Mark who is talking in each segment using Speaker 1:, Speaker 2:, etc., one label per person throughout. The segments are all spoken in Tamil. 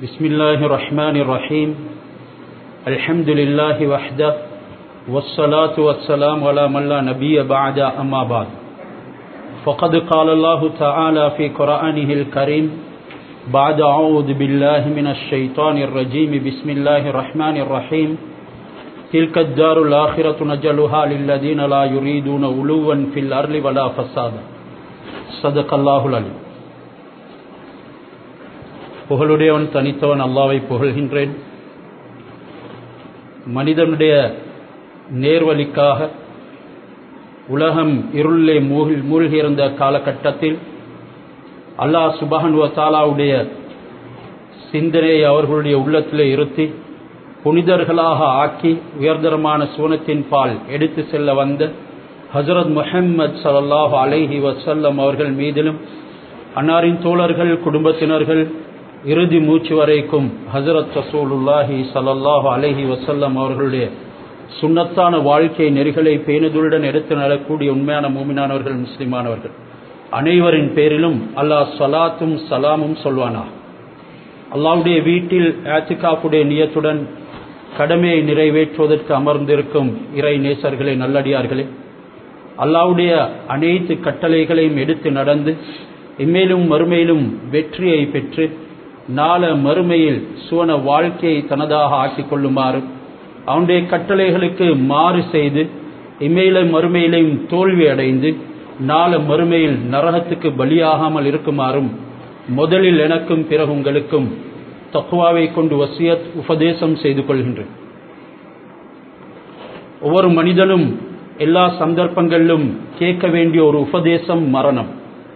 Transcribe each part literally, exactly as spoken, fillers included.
Speaker 1: بسم الله الرحمن الرحيم الحمد لله وحده والصلاة والسلام على من لا نبي بعد أما بعد فقد قال الله تعالى في قرآنه الكريم بعد أعوذ بالله من الشيطان الرجيم بسم الله الرحمن الرحيم تلك الدار الآخرة نجعلها للذين لا يريدون علوا في الأرض ولا فسادا صدق الله العليم. புகழுடையவன் தனித்தவன் அல்லாஹ்வை புகழ்கின்றேன். மனிதனுடைய நேர்வழிக்காக உலகம் இருளிலே மூழ்கியிருந்த காலகட்டத்தில் அல்லாஹ் சுப்ஹானஹு வ தஆலாவுடைய சிந்தனையை அவர்களுடைய உள்ளத்திலே இருத்தி புனிதர்களாக ஆக்கி உயர்தரமான சுவனத்தின் பால் எடுத்து செல்ல வந்த ஹஜ்ரத் முஹம்மது ஸல்லல்லாஹு அலைஹி வஸல்லம் அவர்கள் மீதிலும் அன்னாரின் தோழர்கள் குடும்பத்தினர்கள் இறுதி மூச்சு வரைக்கும் ஹஜ்ரத் ரசூலுல்லாஹி ஸல்லல்லாஹு அலைஹி வஸல்லம் அவர்களுடைய சுன்னத்தான வாழ்க்கை நெறிகளை பேணுதலுடன் எடுத்து நடக்கூடிய உண்மையான மூமினானவர்கள் முஸ்லிமானவர்கள் அனைவரின் பேரிலும் அல்லாஹ் ஸலாத்தும் சலாமும் சொல்வானா. அல்லாஹ்வுடைய வீட்டில் இஅ்திகாஃபுடைய நியத்துடன் கடமையை நிறைவேற்றுவதற்கு அமர்ந்திருக்கும் இறை நேசர்களே, நல்லடியார்களே, அல்லாஹ்வுடைய அனைத்து கட்டளைகளையும் எடுத்து நடந்து இம்மேலும் மறுமையிலும் வெற்றியை பெற்று நாள மறுமையில் சுவன வாழ்க்கையை தனதாக ஆக்கிக் கொள்ளுமாறு அவனுடைய கட்டளைகளுக்கு மாறு செய்து இம்மேலும் மறுமையிலையும் தோல்வி அடைந்து நாள மறுமையில் நரகத்துக்கு பலியாகாமல் இருக்குமாறும் முதலில் எனக்கும் பிறகு உங்களுக்கும் தக்வாவை கொண்டு வசியத் உபதேசம் செய்து கொள்கின்றேன். ஒவ்வொரு மனிதனும் எல்லா சந்தர்ப்பங்களிலும் கேட்க வேண்டிய ஒரு உபதேசம் மரணம்.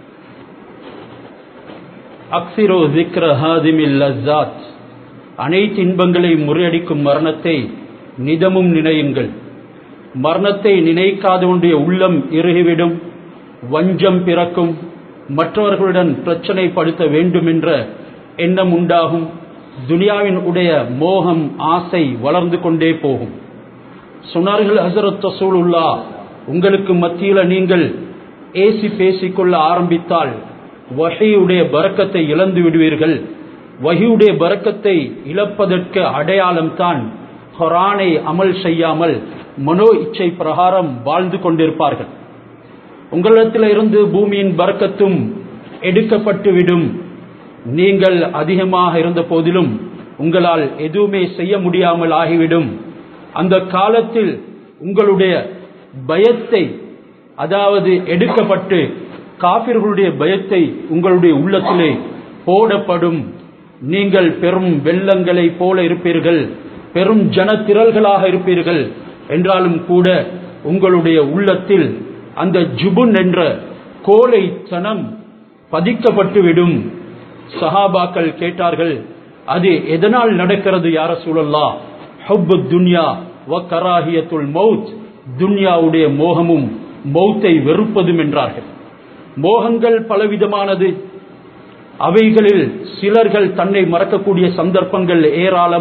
Speaker 1: அக்ஸிரு ஸிக்ர ஹாதிமில் லஸ்ஸாத், அனைத்து இன்பங்களை முறியடிக்கும் மரணத்தை நிதமும் நினையுங்கள். மரணத்தை நினைக்காதவனுடைய உள்ளம் இறுகிவிடும், வஞ்சம் பிறக்கும், மற்றவர்களுடன் பிரச்சனைப்படுத்த வேண்டும் என்ற எண்ணம் உண்டாகும், துனியாவின் உடைய மோகம் ஆசை வளர்ந்து கொண்டே போகும். சொன்னார்கள் ஹஸரத் ரசூலுல்லாஹ், உங்களுக்கு மத்தியில் நீங்கள் ஏசி பேசிக்கொள்ள ஆரம்பித்தால் வஹீயுடைய பரக்கத்தை இழந்து விடுவீர்கள். வஹீயுடைய பரக்கத்தை இழப்பதற்கு அடையாளம் தான் குர்ஆனை அமல் செய்யாமல் மனோ இச்சை பிரகாரம் வாழ்ந்து கொண்டிருப்பார்கள். உங்களிடத்தில் இருந்து பூமியின் பரக்கத்தும் எடுக்கப்பட்டுவிடும். நீங்கள் அதிகமாக இருந்த போதிலும் உங்களால் எதுவுமே செய்ய முடியாமல் ஆகிவிடும். அந்த காலத்தில் உங்களுடைய பயத்தை, அதாவது எடுக்கப்பட்டு காபிர்களுடைய பயத்தை உங்களுடைய உள்ளத்திலே போடப்படும். நீங்கள் பெரும் வெள்ளங்களை போல இருப்பீர்கள், பெரும் ஜனத்திரள்களாக இருப்பீர்கள். என்றாலும் கூட உங்களுடைய உள்ளத்தில் அந்த ஜுபுன் என்ற கோழைத்தனம் பதிக்கப்பட்டுவிடும். சஹாபாக்கள் கேட்டார்கள், அது எதனால் நடக்கிறது யா ரசூலல்லாஹ்? ஹுப்புத் துன்யா வ கராஹியத்துல் மௌத், துன்யாவுடைய மோகமும் மௌத்தை வெறுப்பதும் என்றார்கள். மோகங்கள் பலவிதமானது. அவைகளில் சிலர்கள் தன்னை மறக்கக்கூடிய சந்தர்ப்பங்கள் ஏராளம்.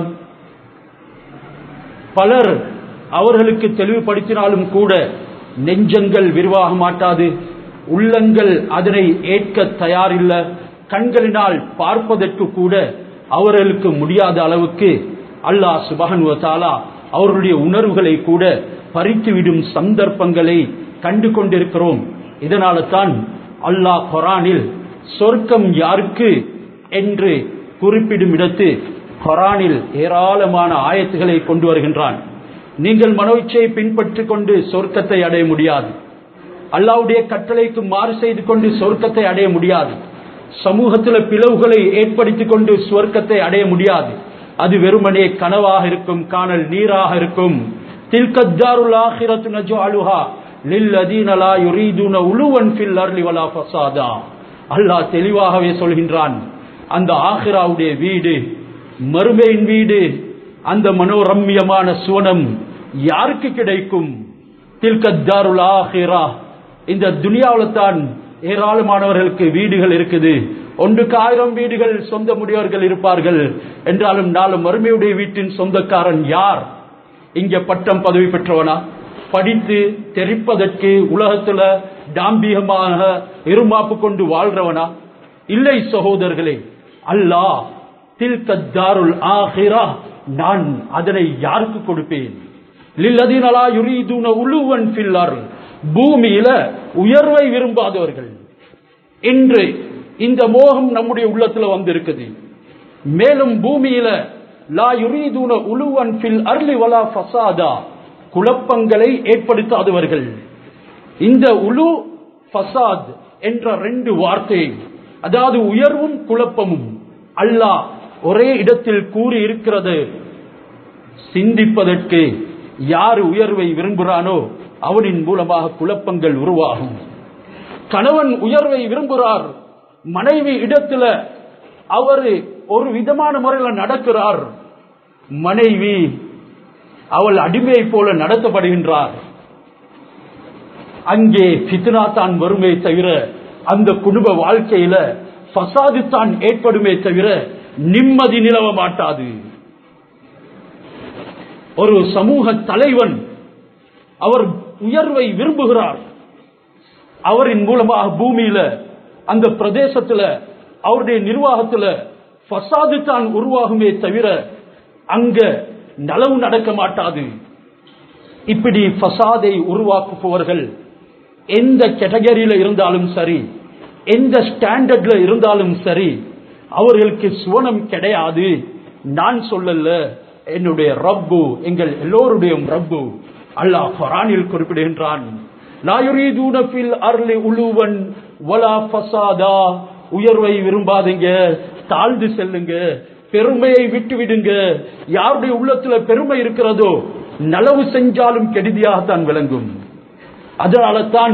Speaker 1: பலர் அவர்களுக்கு தெளிவுபடுத்தினாலும் கூட நெஞ்சங்கள் விரிவாக மாட்டாது, உள்ளங்கள் அதனை ஏற்க தயாரில்லை. கண்களினால் பார்ப்பதற்கு கூட அவர்களுக்கு முடியாத அளவுக்கு அல்லாஹ் சுப்ஹானஹு வ தஆலா அவர்களுடைய உணர்வுகளை கூட பறித்துவிடும் சந்தர்ப்பங்களை கண்டு கொண்டிருக்கிறோம். இதனால தான் அல்லாஹ் குர்ஆனில் சொர்க்கம் யாருக்கு என்று குறிப்பிடும் இடத்து குர்ஆனில் ஏராளமான ஆயத்துகளை கொண்டு வருகின்றான். நீங்கள் மனோச்சையை பின்பற்றிக் கொண்டு சொர்க்கத்தை அடைய முடியாது. அல்லாஹ்வுடைய கட்டளைக்கு மாறு செய்து கொண்டு சொர்க்கத்தை அடைய முடியாது. சமூகத்தில் பிளவுகளை ஏற்படுத்திக் கொண்டு சொர்க்கத்தை அடைய முடியாது. அது வெறுமனே கனவாக இருக்கும், காணல் நீராக இருக்கும். தில்கத்தாருல் ஆখিরাத்து நஜ்அலுஹா லில்லதீன லா யுரீதுன உலுவன் ஃபில் அர்லி வலா ஃபஸாதா. அல்லாஹ் தெளிவாகவே சொல்கின்றான், அந்த ஆখিরাவுடைய வீடு, மறுமையின் வீடு, அந்த மனோரம்யமான சுவனம் யாருக்கு கிடைக்கும்? தில்கத்தாருல் ஆখিরা, இந்த துனியாவில் தான் ஏராளமானவர்களுக்கு வீடுகள் இருக்குது. ஒன்றுக்கு ஆயிரம் வீடுகள் சொந்த முடியவர்கள் இருப்பார்கள். என்றாலும் நாலு மறுமையுடைய வீட்டின் சொந்தக்காரன் யார்? இங்க பட்டம் பதவி பெற்றவனா? படித்து தெரிப்பதற்கு உலகத்துல டாம்பிகமாக இருமாப்பு கொண்டு வாழ்றவனா? இல்லை சகோதரர்களே, அல்லாஹ் தில்க தாருல் ஆகிரா, நான் அதனை யாருக்கு கொடுப்பேன்? லில்லதீன லா யுரீதுன உலுவன் ஃபில் அர்ல், பூமியில உயர்வை விரும்பாதவர்கள். இன்று இந்த மோகம் நம்முடைய உள்ளத்துல வந்திருக்குது. மேலும் பூமியில லா யுரீதுன உலுவன் ஃபில் அர்லி வலா ஃபஸாதா, குழப்பங்களை ஏற்படுத்தாதவர்கள். இந்த உலு ஃபஸாத் என்ற ரெண்டு வார்த்தை, அதாவது உயர்வும் குழப்பமும் அல்லாஹ் ஒரே இடத்தில் கூறி இருக்கிறது. சிந்திப்பதற்கு யார் உயர்வை விரும்புகிறானோ அவனின் மூலமாக குழப்பங்கள் உருவாகும். கணவன் உயர்வை விரும்புகிறார், மனைவி இடத்துல அவர் ஒரு விதமான முறையில் நடக்கிறார், மனைவி அவள் அடிமையை போல நடத்தப்படுகின்றார். அங்கே ஃபித்னா தான் வருமே தவிர அந்த குடும்ப வாழ்க்கையில ஃபசாது தான் ஏற்படுமே தவிர நிம்மதி நிலவ மாட்டாது. ஒரு சமூக தலைவன் அவர் உயர்வை விரும்புகிறார், அவரின் மூலமாக பூமியில அந்த பிரதேசத்துல அவருடைய நிர்வாகத்துல ஃபசாது தான் உருவாகுமே தவிர அங்க நலவு நடக்க மாட்டாது. இப்படி ஃபசாதை உருவாக்குபவர்கள் எந்த கேட்டகரியில இருந்தாலும் சரி, எந்த ஸ்டாண்டர்ட்ல இருந்தாலும் சரி, அவர்களுக்கு சுவனம் கிடையாது. நான் சொல்லல, என்னுடைய ரப்பு, எங்கள் எல்லோருடைய ரப்பு அல்லாஹ் குர்ஆனில் குறிப்பிடுகின்றான், லா யுரீதுன ஃபில் அர்லி உலுவன் வலா ஃபஸாதா, உயர்வை விரும்பாதீங்க, தாழ்ந்து செல்லுங்க, பெருமையை விட்டு விடுங்க. யாருடைய உள்ளத்துல பெருமை இருக்கிறதோ நலவு செஞ்சாலும் கெடுதியாகத்தான் விளங்கும். அதனால தான்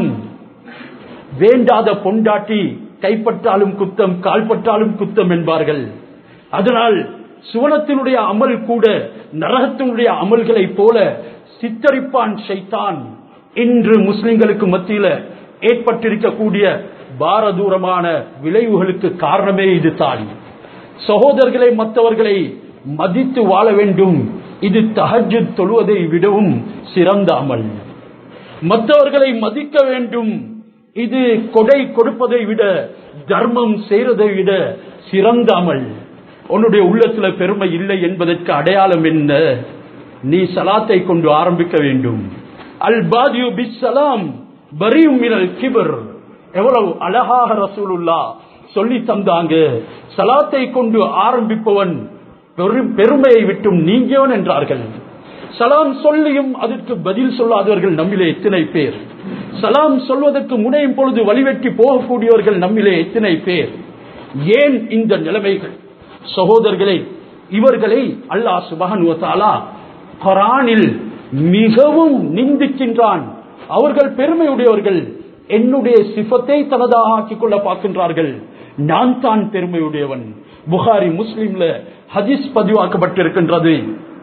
Speaker 1: வேண்டாத பொண்டாட்டி கைப்பற்றாலும் குத்தம், கால்பற்றாலும் குத்தம் என்பார்கள். அதனால் சுவனத்தினுடைய அமல் கூட நரகத்தினுடைய அமல்களை போல சித்தரிப்பான் ஷைத்தான். இன்று முஸ்லிம்களுக்கு மத்தியில ஏற்பட்டிருக்கக்கூடிய பாரதூரமான விளைவுகளுக்கு காரணமே இதுதான். சகோதரர்களை, மற்றவர்களை மதித்து வாழ வேண்டும். இது தஹஜ்ஜுத் தொழுவதை விடவும் சிறந்த அமல். மற்றவர்களை மதிக்க வேண்டும். இது கொடை கொடுப்பதை விட, தர்மம் செய்வதை விட சிறந்த அமல். உன்னுடைய உள்ளத்துல பெருமை இல்லை என்பதற்கு அடையாளம் என்ன? நீ சலாத்தை கொண்டு ஆரம்பிக்க வேண்டும். அல் பாதியு பிஸ்ஸலாம் பரியும் மினல் கிபர். எவ்வளவு அழகாக ரசூலுல்லாஹ் சொல்லி தந்தாங்க. சலாத்தை கொண்டு ஆரம்பிப்பவன் பெருமையை விட்டும் நீங்கியவன் என்றார்கள். சலாம் சொல்லியும் அதற்கு பதில் சொல்லாதவர்கள் நம்மிலே எத்தனை பேர்? சலாம் சொல்வதற்கு முனையும் பொழுது வழிவெட்டி போகக்கூடியவர்கள் நம்மிலே எத்தனை பேர்? ஏன் இந்த நிலைமைகள்? சகோதரர்களே, இவர்களை அல்லாஹ் சுப்ஹானஹு வ தஆலா குர்ஆனில் மிகவும் நிந்திக்கின்றான். அவர்கள் பெருமையுடையவர்கள், என்னுடைய சிஃபத்தை தனதாக ஆக்கிக் கொள்ள பார்க்கின்றார்கள். நான் தான் பெருமையுடையவன். புகாரி முஸ்லிம்ல ஹதீஸ் பதிவாக்கப்பட்டிருக்கின்றது,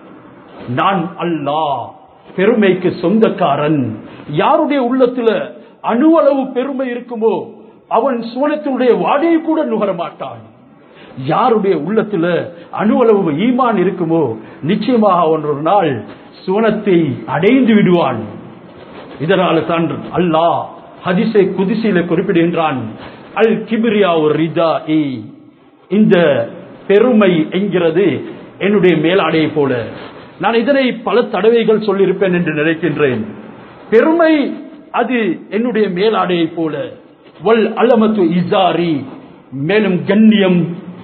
Speaker 1: நான் அல்லாஹ் பெருமைக்கு சொந்தக்காரன். யாருடைய உள்ளத்துல அணுவளவு பெருமை இருக்குமோ அவன் சுவனத்தினுடைய வாடையை கூட நுகர மாட்டான். யாருடைய உள்ளத்துல அணுவளவு ஈமான் இருக்குமோ நிச்சயமாக அவன் ஒரு நாள் சுவனத்தை அடைந்து விடுவான். இதனால தான் அல்லாஹ் ஹதீஸை குதிசியில குறிப்பிடுகின்றான், அல் கிப்ரியா ரிதாஇ, இந்த பெருமை என்கிறது என்னுடைய மேலாடையை போல. நான் இதனை பல தடவைகள் சொல்லியிருப்பேன் என்று நினைக்கின்றேன். பெருமை அது என்னுடைய மேலாடையை போல. வல் அலமத்து இசாரி, மேலும் கண்ணியம்,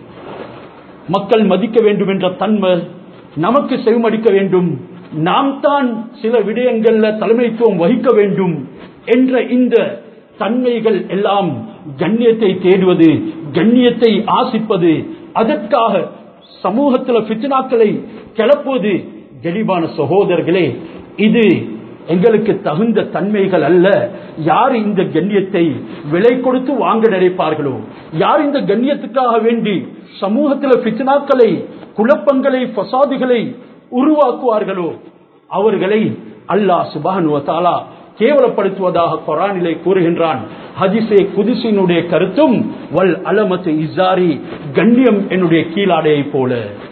Speaker 1: மக்கள் மதிக்க வேண்டும் என்ற தன்மை, நமக்கு செவிமடிக்க வேண்டும், நாம் தான் சில விடயங்கள்ல தலைமைத்துவம் வகிக்க வேண்டும் என்ற இந்த தன்மைகள் எல்லாம் கண்ணியத்தை தேடுவது, கண்ணியத்தை ஆசிப்பது, அதற்காக சமூகத்தில் ஃபித்னாக்களை கிளப்புவது. கனிவான சகோதரர்களே, இது எங்களுக்கு தகுந்த தன்மைகள் அல்ல. யார் இந்த கண்ணியத்தை விலை கொடுத்து வாங்க நினைப்பார்களோ, யார் இந்த கண்ணியத்துக்காக வேண்டி சமூகத்தில் ஃபித்னாக்களை, குழப்பங்களை, ஃபசாதுகளை உருவாக்குவார்களோ அவர்களை அல்லாஹ் சுப்ஹானஹு வ தஆலா கேவலப்படுத்துவதாக குர்ஆனிலே கூறுகின்றான். ஹதீஸே குதுஸினுடைய கருத்தும் வல் அலமத்து இஸாரி, கண்ணியம் என்னுடைய கீழாடையை போல.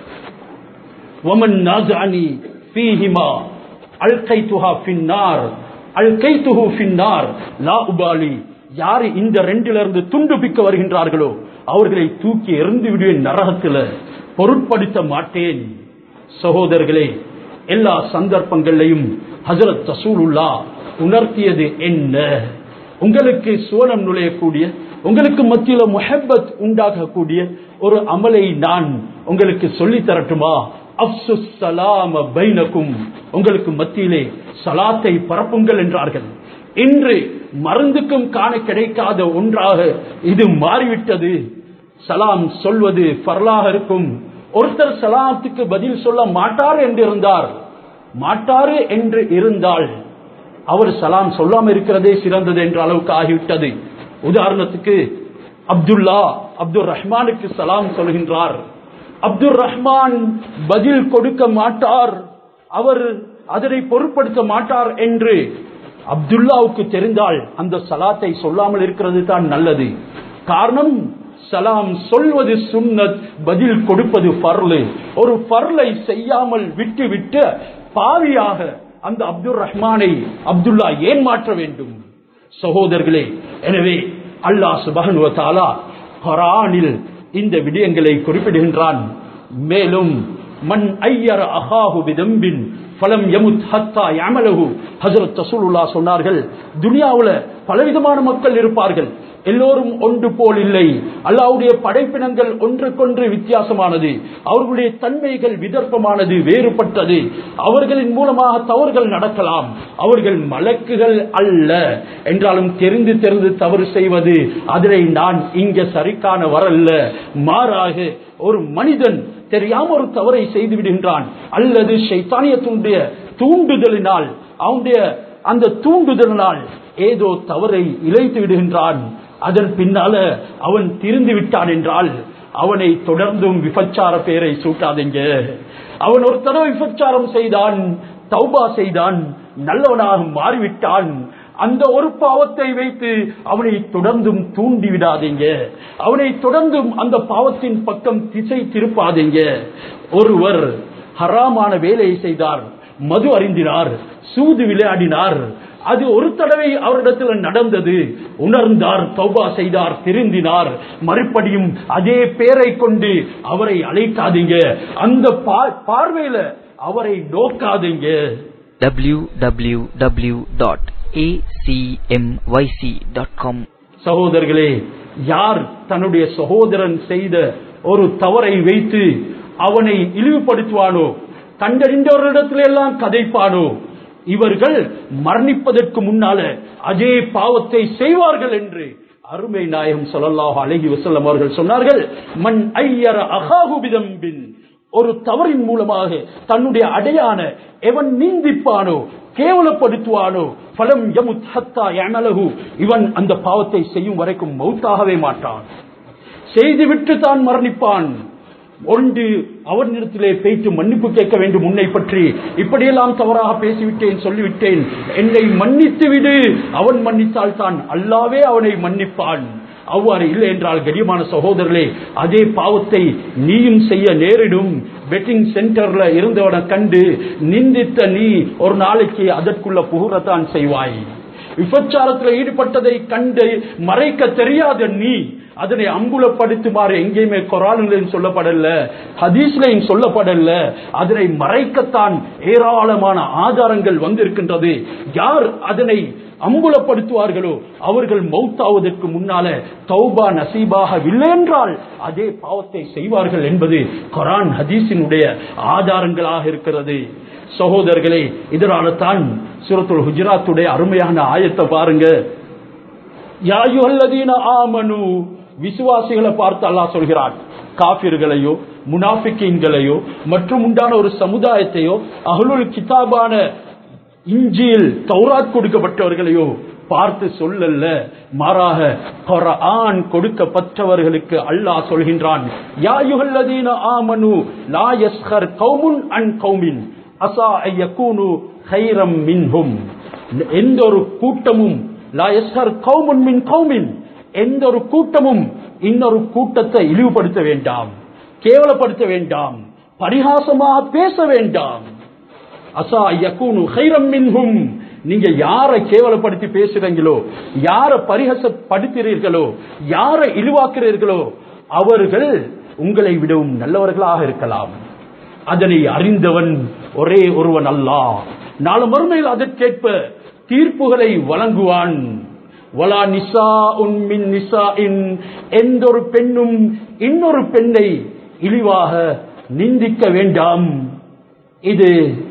Speaker 1: வமன் நாஸஅனி ஃபீஹிமா அல்கைதுஹா ஃபின்னார் அல்கைதுஹு ஃபின்னார் லா உபாலி, யார் இந்த ரெண்டிலிருந்து துண்டு பிக்க வருகின்றார்களோ அவர்களை தூக்கி எறிந்து விடுவேன் நரகத்தில். பொருட்படுத்த மாட்டேன். சகோதரர்களே, எல்லா சந்தர்ப்பங்களிலும் ஹஜ்ரத் ரசூலுல்லாஹ் உணர்த்தியது என்ன? உங்களுக்கு சுவனம் நுழையக்கூடிய, உங்களுக்கு மத்தியில முஹப்பத் உண்டாகக்கூடிய ஒரு அமலை நான் உங்களுக்கு சொல்லி தரட்டுமா? அஃப்சுஸ் ஸலாம பைனக்கும், உங்களுக்கு மத்தியிலே சலாத்தை பரப்புங்கள் என்றார்கள். இன்று மருந்துக்கும் காண கிடைக்காத ஒன்றாக இது மாறிவிட்டது. சலாம் சொல்வது ஃபர்லாக இருக்கும். ஒருத்தர் சலாத்துக்கு பதில் சொல்ல மாட்டார் என்று இருந்தார், மாட்டாரு என்று இருந்தால் அவர் சலாம் சொல்லாம இருக்கிறதே சிறந்தது என்ற அளவுக்கு ஆகிவிட்டது. உதாரணத்துக்கு அப்துல்லா அப்துல் ரஹ்மானுக்கு சலாம் சொல்கின்றார். அப்துல் ரஹ்மான் பதில் கொடுக்க மாட்டார், அவர் அதனை பொருட்படுத்த மாட்டார் என்று அப்துல்லாவுக்கு தெரிந்தால் அந்த சலாத்தை சொல்லாமல் இருக்கிறது தான் நல்லது. காரணம், சலாம் சொல்வது சுன்னத், பதில் கொடுப்பது ஃபர்லு. ஒரு ஃபர்லை செய்யாமல் விட்டு விட்டு பாவியாக அந்த அப்துல் ரஹ்மானை அப்துல்லா ஏன் மாற்ற வேண்டும்? சகோதரர்களே, எனவே அல்லாஹ் சுப்ஹானஹு வ தஆலா குர்ஆனில் இந்த விடயங்களை குறிப்பிடுகின்றான். மேலும் மன் ஐயர அஹாஹு பிதம்பின் ஃபலம் யமுத் ஹத்தா யஅமலஹு, ஹஜ்ரத் ரசூலுல்லாஹ் சொன்னார்கள், துனியாவுல பலவிதமான மக்கள் இருப்பார்கள், எல்லோரும் ஒன்று போல் இல்லை. அல்லாஹ்வுடைய படைப்பினங்கள் ஒன்றுக்கொன்று வித்தியாசமானது, அவர்களுடைய தன்மைகள் விதர்ப்பமானது, வேறுபட்டது. அவர்களின் மூலமாக தவறுகள் நடக்கலாம். அவர்கள் மலக்குகள் அல்ல என்றாலும் தெரிந்து தெரிந்து தவறு செய்வது, அதனை நான் இங்க சரிக்கான வரல்ல. மாறாக ஒரு மனிதன் தெரியாம ஒரு தவறை செய்து விடுகின்றான், அல்லது ஷைத்தானியத்துடைய தூண்டுதலினால், அவனுடைய அந்த தூண்டுதலினால் ஏதோ தவறை இழைத்து விடுகின்றான். அதன் பின்னால அவன் திருந்து விட்டான் என்றால் அவனை தொடர்ந்தும் விபச்சார பெயரை சூட்டாதீங்க. அவன் ஒரு தடவை விபச்சாரம் செய்தான், தௌபா செய்தான், நல்லவனாக மாறிவிட்டான். அந்த ஒரு பாவத்தை வைத்து அவனை தொடர்ந்தும் தூண்டி விடாதீங்க, அவனை தொடர்ந்தும் அந்த பாவத்தின் பக்கம் திசை திருப்பாதீங்க. ஒருவர் ஹராமான வேலையை செய்தார், மது அருந்தினார், சூது விளையாடினார், அது ஒரு தடவை அவரிடத்தில் நடந்தது, உணர்ந்தார், தௌபா செய்தார், திருந்தினார். மறுபடியும் அதே பேரை கொண்டு அவரை அழைக்காதீங்க, அந்த பார்வையில அவரை நோக்காதீங்க.
Speaker 2: W W W dot A C M Y C dot com.
Speaker 1: சகோதரர்களே, யார் தன்னுடைய சகோதரன் செய்த ஒரு தவறை வைத்து அவனை இழிவுபடுத்துவானோ, கண்டறிந்தவர்களிடத்தில எல்லாம் கதைப்பானோ, இவர்கள் மரணிப்பதற்கு முன்னால அதே பாவத்தை செய்வார்கள் என்று அருமை நாயகம் ஸல்லல்லாஹு அலைஹி வஸல்லம் அவர்கள் சொன்னார்கள். மன் ஐயர அஹாஹு பிதம்பின், ஒரு தவறின் மூலமாக தன்னுடைய அடையான எவன் நிந்திப்பானோ, கேவலப்படுத்துவானோ, ஃபலம் யமுத் ஹத்தா யஅமலஹு, இவன் அந்த பாவத்தை செய்யும் வரைக்கும் மௌத்தாகவே மாட்டான், செய்துவிட்டு தான் மரணிப்பான். ஒன்று அவனிடத்திலே பேச்சு மன்னிப்பு கேட்க வேண்டும், உன்னை பற்றி இப்படியெல்லாம் தவறாக பேசிவிட்டேன், சொல்லிவிட்டேன், என்னை மன்னித்து விடு. அவன் மன்னித்தால் தான் அல்லாஹ்வே அவனை மன்னிப்பான். அவ்வாறு இல்லை என்றால் கரியமான சகோதரர்களே, அதே பாவத்தை நீயும் செய்ய நேரிடும். பெட்டிங் சென்டர்ல இருந்தவனை கண்டு நிந்தித்த நீ ஒரு நாளைக்கு அதற்குள்ள புகுறத்தான் செய்வாய். விபச்சாரத்தில் ஈடுபட்டதை கண்டு மறைக்க தெரியாத நீ அதனை அம்புலப்படுத்துமாறு எங்கேயுமே குர்ஆனிலும் சொல்லப்படல, ஹதீஸ்லையும் சொல்லப்படல. அதனை மறைக்கத்தான் ஏராளமான ஆதாரங்கள் வந்திருக்கின்றது. யார் அதனை அம்புலப்படுத்துவார்களோ அவர்கள் மௌத்தாவதற்கு முன்னால தௌபா நசீபாகவில்லை என்றால் அதே பாவத்தை செய்வார்கள் என்பது குர்ஆன் ஹதீஸினுடைய ஆதாரங்களாக இருக்கிறது. சகோதரர்களே, இதனால தான் சூரத்துல் ஹுஜராத்துடைய அருமையான ஆயத்தை பாருங்க. யா அய்யுஹல்லதீன ஆமனு, விசுவாசிகளை பார்த்து அல்லாஹ் சொல்கிறான். காஃபிர்களையோ முனாஃபிகீன்களையோ மற்றும் உண்டான ஒரு சமுதாயத்தையோ அஹ்லுல் கிதாபான இன்ஜீல் தௌராத் கொடுக்கப்பட்டவர்களையோ பார்த்து சொல்லல்ல, மாறாக குர்ஆன் கொடுக்கப்பட்டவர்களுக்கு அல்லாஹ் சொல்கின்றான். யா அய்யுஹல்லதீன ஆமனு லா யஸ்கர் கௌமுன் அன் கௌமின் அஸா அய்யகூனு கைரம் மின்ஹும். எந்த ஒரு கூட்டமும் லா யஸ்கர் கௌமுன் மின் கௌமின், எந்த ஒரு கூட்டமும் இன்னொரு கூட்டத்தை இழிவுபடுத்த வேண்டாம், கேவலப்படுத்த வேண்டாம், பரிகாசமாக பேச வேண்டாம். அஸா யகூனு கைரம் மின்ஹும், நீங்க யாரை கேவலப்படுத்தி பேசுறீங்களோ, யாரை பரிகாசப்படுத்துகிறீர்களோ, யாரை இழிவாக்குறீர்களோ அவர்கள் உங்களை விடவும் நல்லவர்களாக இருக்கலாம். அதனை அறிந்தவன் ஒரே ஒருவன் அல்லாஹ். நாளை மறுமையில் அதற்கேற்ப தீர்ப்புகளை வழங்குவான். வலா நிசாஉன் மின் நிசாஇன், எந்த ஒரு பெண்ணும் இன்னொரு பெண்ணை இழிவாக நிந்திக்க வேண்டாம். இது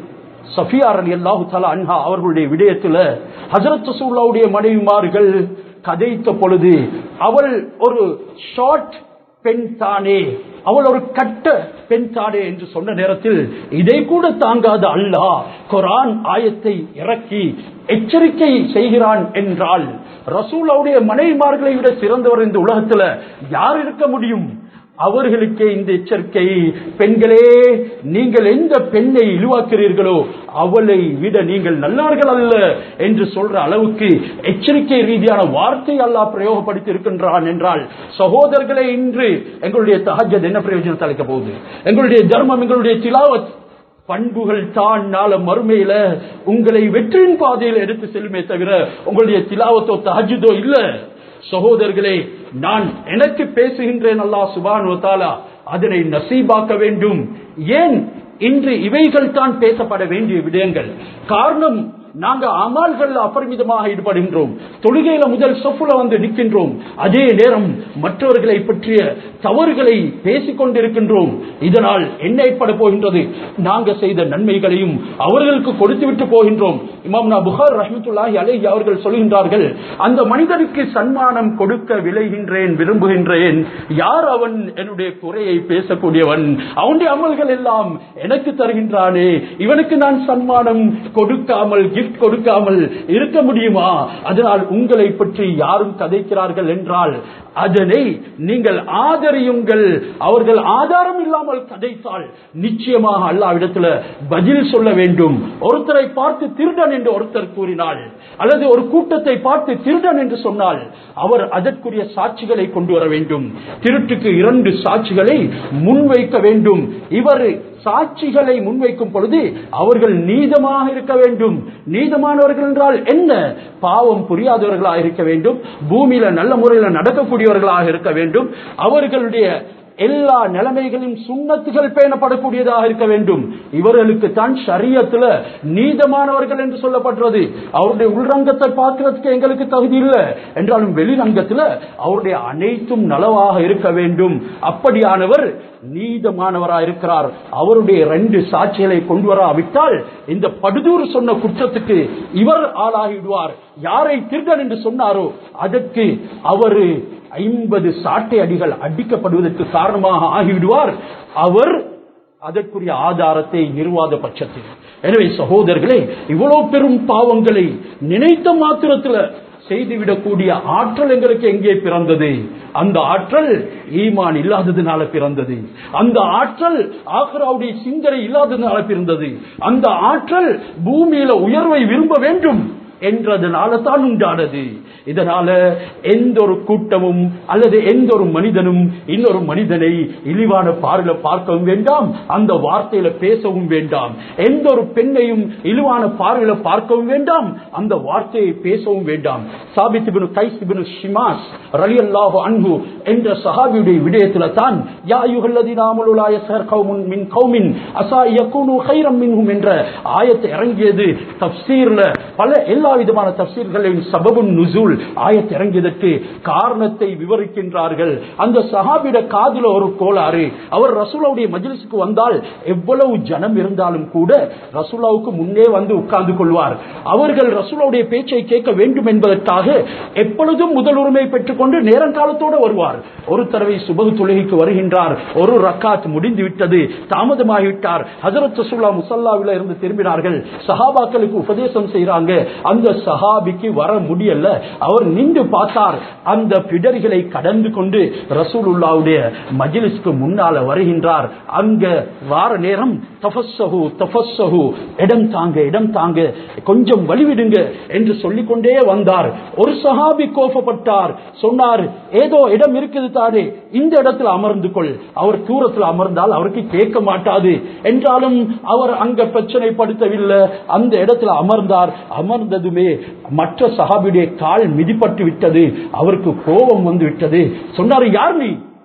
Speaker 1: சஃபியா ரலியல்லாஹு தஆலா அன்ஹா அவர்களுடைய விடயத்தில் ஹஜ்ரத் ரசூலுல்லாஹ்வுடைய மனைவிமார்கள் கதைத்த பொழுது, அவள் ஒரு ஷார்ட் பெண் தானே, அவள் ஒரு கட்ட பெண் தானே என்று சொன்ன நேரத்தில் இதை கூட தாங்காத அல்லாஹ் குர்ஆன் ஆயத்தை இறக்கி எச்சரிக்கை செய்கிறான் என்றால், ரசூலுல்லாஹ்வுடைய மனைவிமார்களை விட சிறந்தவர் இந்த உலகத்தில் யார் இருக்க முடியும்? அவர்களுக்கே இந்த எச்சரிக்கை. பெண்களே, நீங்கள் எந்த பெண்ணை இழிவாக்குறீர்களோ அவளை விட நீங்கள் நல்லவர்கள் அல்ல என்று சொல்ற அளவுக்கு எச்சரிக்கை ரீதியான வார்த்தை அல்லாஹ் பிரயோகப்படுத்தி இருக்கின்றான் என்றால், சகோதரர்களே, இன்று எங்களுடைய தஹஜ்ஜுத் என்ன பிரயோஜனம் அளிக்க போகுது? எங்களுடைய தர்மம், எங்களுடைய திலாவத் பண்புகள் தான் நாள மறுமையில உங்களை வெற்றியின் பாதையில் எடுத்து செல்லுமே தவிர உங்களுடைய திலாவத்தோ தஹஜ்ஜுதோ இல்ல. சகோதரர்களே, நான் எனக்கு பேசுகின்றேன், அல்லாஹ் சுப்ஹானஹு வ தஆலா அதனை நசீபாக்க வேண்டும். ஏன் இன்று இவைகள் தான் பேசப்பட வேண்டிய விடயங்கள்? காரணம், நாங்க அமல்கள் அபரிமிதமாக ஈடுபடுகின்றோம். தொழுகையில முதல் சொப்புல வந்து நிற்கின்றோம். அதே நேரம் மற்றவர்களை பற்றிய தவறுகளை பேசிக் கொண்டிருக்கின்றோம். இதனால் என்ன ஏற்பட போகின்றது? நாங்க செய்த நன்மைகளையும் அவர்களுக்கு கொடுத்துவிட்டு போகின்றோம். இமாம் புகாரி ரஹ்மத்துல்லாஹி அலைஹி அவர்கள் சொல்கின்றார்கள், அந்த மனிதனுக்கு சன்மானம் கொடுக்க விளைகின்றேன், விரும்புகின்றேன். யார் அவன்? என்னுடைய குறையை பேசக்கூடியவன். அவனுடைய அமல்கள் எல்லாம் எனக்கு தருகின்றானே, இவனுக்கு நான் சன்மானம் கொடுக்காமல் கிஃப்ட் கொடுக்காமல் இருக்க முடியுமா? அதனால் உங்களை பற்றி யாரும் கதைக்கிறார்கள் என்றால் அதனை நீங்கள் ஆதரியுங்கள். அவர்கள் ஆதாரம் இல்லாமல் கதைத்தால் நிச்சயமாக அல்லாஹ்விடத்தில் பதில் சொல்ல வேண்டும். ஒருத்தரை பார்த்து திருடன் என்று ஒருத்தர் கூறினால், அல்லது ஒரு கூட்டத்தை பார்த்து திருடன் என்று சொன்னால், அவர் அதற்குரிய சாட்சிகளை கொண்டு வர வேண்டும். திருட்டுக்கு இரண்டு சாட்சிகளை முன்வைக்க வேண்டும். இவர் சாட்சிகளை முன்வைக்கும் பொழுது அவர்கள் நீதமாக இருக்க வேண்டும். நீதமானவர்கள் என்றால் என்ன? பாவம் புரியாதவர்களாக இருக்க வேண்டும், பூமியில நல்ல முறையில் நடக்கக்கூடியவர்களாக இருக்க வேண்டும், அவர்களுடைய எல்லா நிலைமைகளும் சுன்னத்துகள் பேணப்படக்கூடியதாக இருக்க வேண்டும். இவர்களுக்கு தான் ஷரியத்துல நீதமானவர்கள் என்று சொல்லப்படுறது. அவருடைய உள்ரங்கத்தை பார்க்கிறதுக்கு எங்களுக்கு தகுதி இல்லை என்றாலும் வெளிரங்கத்தில் அவருடைய அனைத்தும் நலவாக இருக்க வேண்டும். அப்படியானவர் நீதமானவராக இருக்கிறார். அவருடைய ரெண்டு சாட்சிகளை கொண்டு வராவிட்டால் இந்த படுதூர் சொன்ன குற்றத்துக்கு இவர் ஆளாகிடுவார். யாரை திருடன் என்று சொன்னாரோ அதற்கு அவரு ஐம்பது சாட்டை அடிகள் அடிக்கப்படுவதற்கு காரணமாக ஆகிவிடுவார், அவர் அதற்குரிய ஆதாரத்தை நிறுவாத பட்சத்தில். எனவே சகோதரர்களே, இவ்வளவு பெரும் பாவங்களை நினைத்த மாத்திரத்தில் செய்துவிடக்கூடிய ஆற்றல் எங்களுக்கு எங்கே பிறந்தது? அந்த ஆற்றல் ஈமான் இல்லாததுனால பிறந்தது. அந்த ஆற்றல் ஆகிராவுடைய சிந்தனை இல்லாததுனால பிறந்தது. அந்த ஆற்றல் பூமியில உயர்வை விரும்ப வேண்டும் என்றதுனால தான் உண்டானது. இதனால எந்த ஒரு கூட்டமும் அல்லது எந்த ஒரு மனிதனும் இன்னொரு மனிதனை இழிவான பார்வையில பார்க்கவும் வேண்டாம், அந்த வார்த்தையில பேசவும் வேண்டாம். எந்த ஒரு பெண்ணையும் இழிவான பார்வையில பார்க்கவும் வேண்டாம், அந்த வார்த்தையை பேசவும் வேண்டாம். சாபித் இப்னு கைஸ் இப்னு ஷிமாஸ் ரலியல்லாஹு அன்ஹு என்ற சஹாபியுடைய விடயத்துல தான் யா அய்யுஹல்லதீன ஆமனூ லா யஸ்ஹர் கௌமுன் மின் கௌமின் அஸா யகூனு கைரம் மின்ஹும் என்ற ஆயத் இறங்கியது. தஃப்சீர்ல பல எல்லா விதமான தஃப்சீர்களின் சபபுன் நுசூல் ஆயத் இறங்கியதற்கு காரணத்தை விவரிக்கின்றார்கள். அந்த சஹாபியோட காதுல ஒரு கோளாறு. அவர் ரசூலுல்லாஹ்வுடைய மஜ்லிஸுக்கு வந்தால் எவ்வளவு ஜனம் இருந்தாலும் கூட ரசூலுல்லாஹ்வுக்கு முன்னே வந்து உட்கார்ந்து கொள்வார். அவர்கள் ரசூலுல்லாஹ்வுடைய பேச்சை கேட்க வேண்டும் என்பதற்காக எப்பொழுதும் முதல் உரிமை பெற்றுக் கொண்டு நேரங்காலத்தோடு வருவார். ஒரு தடவை சுபஹ் தொழுகைக்கு வருகின்றார், ஒரு ரக்காத் முடிந்து விட்டது, தாமதமாகிவிட்டார். ஹஜ்ரத் ரசூலுல்லாஹ் முஸல்லாவில இருந்து திரும்பினார்கள். சஹாபாக்களுக்கு உபதேசம் செய்றாங்க. அந்த சஹாபிக்கு வர முடியல. அவர் நின்று பார்த்தார். அந்த பிடரிகளை கடந்து கொண்டு ரசூலுல்லாஹ்வுடைய மஜ்லிஸ்க்கு முன்னால வருகின்றார். அங்க வார நேரம் தஃபஸ்ஸஹு தஃபஸ்ஸஹு, இடம் தாங்க இடம் தாங்க, கொஞ்சம் வழிவிடுங்க என்று சொல்லிக் கொண்டே வந்தார். ஒரு சஹாபி கோபப்பட்டார், சொன்னார், ஏதோ இடம் இருக்குது தானே, இந்த இடத்துல அமர்ந்து கொள். அவர் தூரத்தில் அமர்ந்தால் அவருக்கு கேட்க மாட்டாது என்றாலும் அவர் அங்க பிரச்சனை படுத்தவில்லை. அந்த இடத்துல அமர்ந்தார். அமர்ந்ததுமே மற்ற சஹாபியுடைய கால் மிதிப்பட்டு விட்டது. அவருக்கு கோபம் வந்து விட்டது. சொன்னார், யார் நீ?